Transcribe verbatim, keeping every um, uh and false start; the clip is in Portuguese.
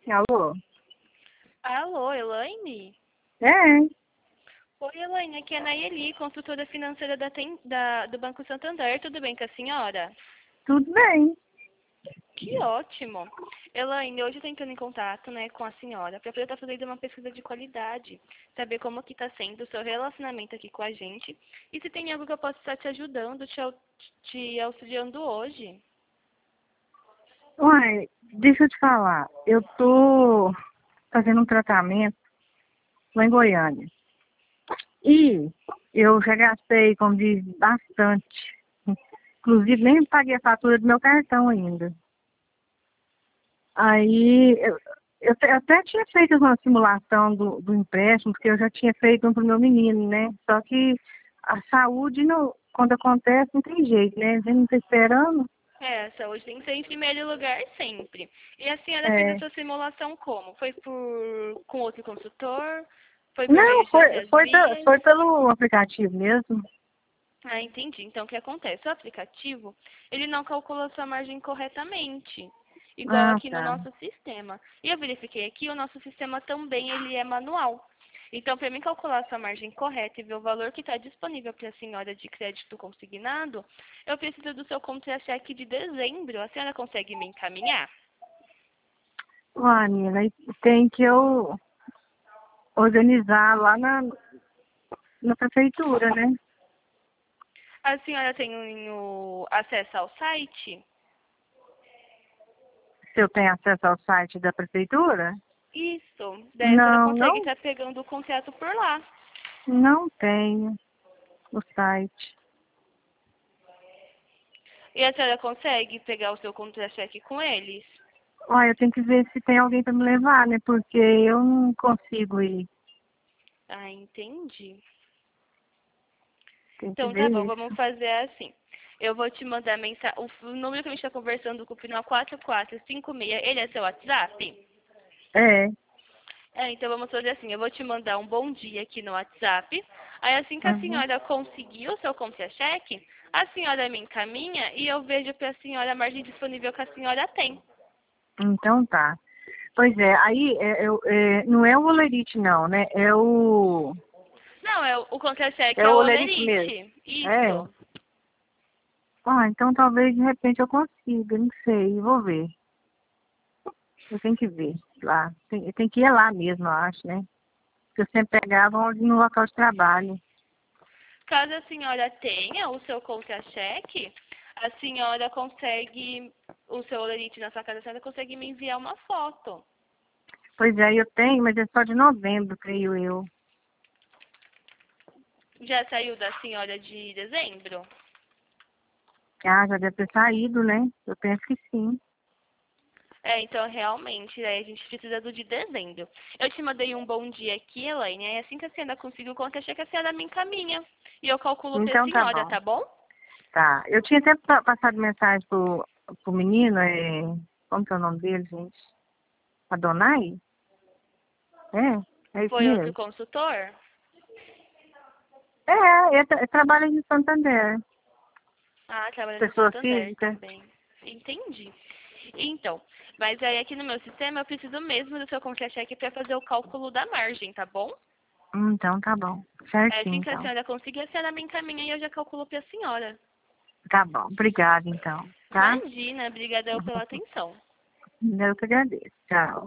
Alô? Alô, Elaine? É, Oi, Elaine, aqui é a Nayeli, consultora financeira da, Tem- da- do Banco Santander. Tudo bem com a senhora? tudo bem. Que ótimo. Elaine, hoje eu tô entrando em contato, né, com a senhora para poder estar fazendo uma pesquisa de qualidade, saber como que está sendo o seu relacionamento aqui com a gente e se tem algo que eu possa estar te ajudando, te, au- te auxiliando hoje. Uai, deixa eu te falar. Eu tô fazendo um tratamento lá em Goiânia. E eu já gastei, como diz, bastante. Inclusive, nem paguei a fatura do meu cartão ainda. Aí, eu, eu te- até tinha feito uma simulação do, do empréstimo, porque eu já tinha feito um pro meu menino, né? Só que a saúde, não, quando acontece, não tem jeito, né? A gente não tá esperando. É, a saúde tem que ser em primeiro lugar sempre. E a senhora fez a É. sua simulação como? Foi por com outro consultor? Foi por Não, meio de foi, outras foi, pe- vias? foi pelo aplicativo mesmo. Ah, entendi. Então, o que acontece? O aplicativo, ele não calcula a sua margem corretamente, igual Ah, aqui no tá. nosso sistema. E eu verifiquei aqui, o nosso sistema também ele é manual. Então, para mim calcular a sua margem correta e ver o valor que está disponível para a senhora de crédito consignado, eu preciso do seu contra-cheque de dezembro. A senhora consegue me encaminhar? Ó, Nina, aí tem que eu organizar lá na, na prefeitura, né? A senhora tem o acesso ao site? Se eu tenho acesso ao site da prefeitura? Isso. Daí a senhora Não, consegue não, estar pegando o contrato por lá. não tenho o site. E a senhora consegue pegar o seu contra-cheque com eles? Ó, eu tenho que ver se tem alguém para me levar, né? Porque eu não consigo ir. Ah, entendi. Tem que Então tá ver bom, vamos isso. fazer assim. Eu vou te mandar mensagem. O f- o número que a gente está conversando com o final quatro quatro cinco seis, ele é seu WhatsApp? É, É, então vamos fazer assim. Eu vou te mandar um bom dia aqui no WhatsApp. Aí assim que a uhum. senhora conseguir o seu contra-cheque, a senhora me encaminha e eu vejo para a senhora a margem disponível que a senhora tem. Então tá. Pois é, aí é, eu- é, não é o Olerite não, né? É o. Não, é o o contra-cheque É é o o Olerite mesmo. Olerite. É. Isso. Ah, então talvez de repente eu consiga, não sei, vou ver. Eu tenho que ver lá. Tem, eu tenho que ir lá mesmo, eu acho, né? Porque eu sempre pegava onde no local de trabalho. Caso a senhora tenha o seu contra-cheque, a senhora consegue, o seu olerite na sua casa, a senhora consegue me enviar uma foto. Pois é, eu tenho, mas é só de novembro, creio eu. Já saiu da senhora de dezembro? Ah, já deve ter saído, né? Eu penso que sim. É, então realmente, aí a gente precisa do de dezembro. Eu te mandei um bom dia aqui, Elaine, aí assim que a senhora conseguir o contra-cheque, a senhora me encaminha. E eu calculo pra Então tá senhora, bom. tá bom? Tá. Eu tinha até pa- passado mensagem pro, pro menino, é... como que é o nome dele, gente? Adonai? É, é isso Foi outro mesmo. consultor? É, ele, tra- ele trabalha em Santander. Ah, trabalha no Pessoa Santander física. também. Entendi. Então, mas aí aqui no meu sistema eu preciso mesmo do seu contra-cheque para fazer o cálculo da margem, tá bom? Hum, Então tá bom. Aí Certinho, assim que a então. senhora conseguir, a senhora me encaminha e eu já calculo para a senhora. Tá bom. Obrigada, então. Tá? Imagina, obrigada eu pela atenção. Eu que agradeço. Tchau.